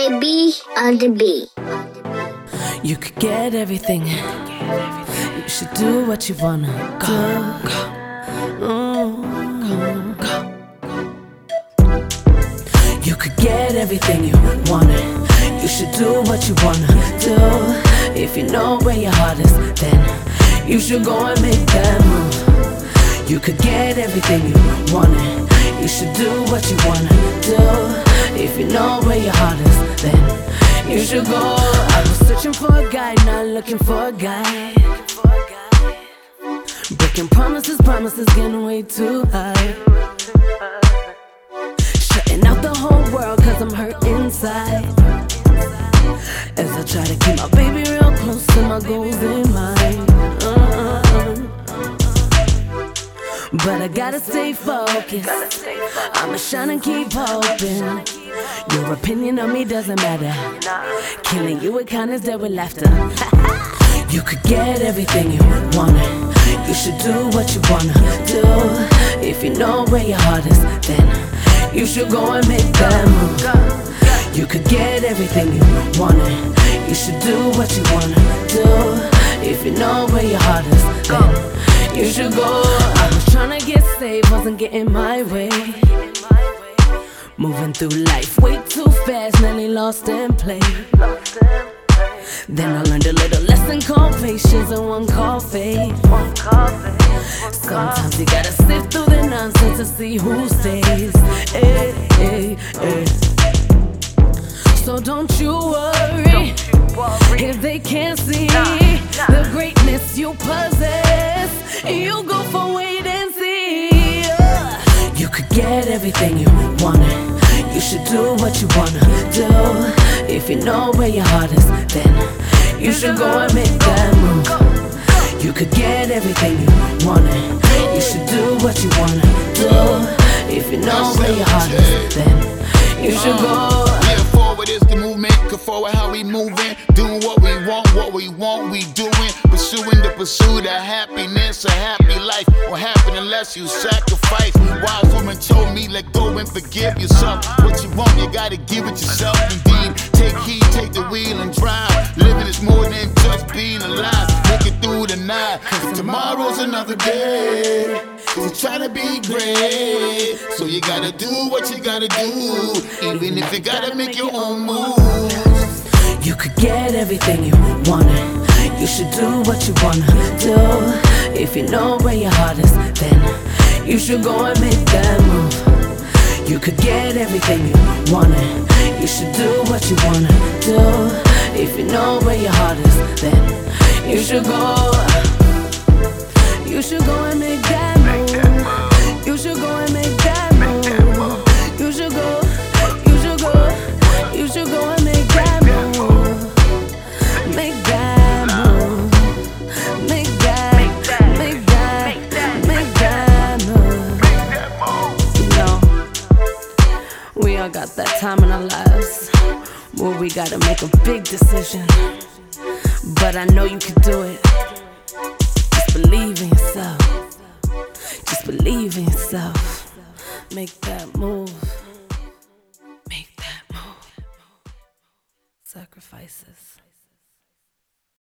AB on the beat. You could get everything. You should do what you wanna do. You could get everything you wanted. You should do what you wanna do. If you know where your heart is, then you should go and make that move. You could get everything you wanted. You should do what you wanna do. If you know where your heart is, then you should go. I was searching for a guy, not looking for a guy. Breaking promises getting way too high. Shutting out the whole world cause I'm hurt inside. As I try to keep my baby real close to my goals in mind. But I gotta stay focused. I'ma shine and keep hoping. Your opinion on me doesn't matter. Killing you with kindness, dead with laughter. You could get everything you wanted. You should do what you wanna do. If you know where your heart is, then you should go and make that move. You could get everything you wanted. You should do what you wanna do. If you know where your heart is, then you should go. I was tryna get saved, wasn't getting my way. Moving through life way too fast, nearly lost in play. Then I learned a little lesson called patience and one called faith. Sometimes you gotta sift through the nonsense to see who stays. Hey, hey, hey. So don't you worry if they can't see the greatness you possess. You go for wait and see. You could get everything you wanted. You should do what you wanna do. If you know where your heart is, then you should go and make that move. You could get everything you wanted. You should do what you wanna do. If you know where your heart is, then you should go. Forward is the movement, go forward how we moving. Doing what we want, we doing. Pursuing the pursuit of happiness, a happy life won't happen unless you sacrifice. Wise woman told me, let go and forgive yourself. What you want, you gotta give it yourself. Indeed, take heed, take the wheel and drive. Living is more than just being alive. Make it through the night, cause tomorrow's another day. So try to be great, so you gotta do what you gotta do, even if you gotta make your own moves. You could get everything you wanted. You should do what you wanna do. If you know where your heart is, then you should go and make that move. You could get everything you wanted. You should do what you wanna do. If you know where your heart is, then you should go. You should go and make that move. You should go and make that move. You should go. You should go. You should go and make that move. Make that move. Make that. Make that. Make that move. You know, we all got that time in our lives where we gotta make a big decision. But I know you can do it. Just believe in yourself. Just believe in yourself. Make that move. Make that move. Sacrifices.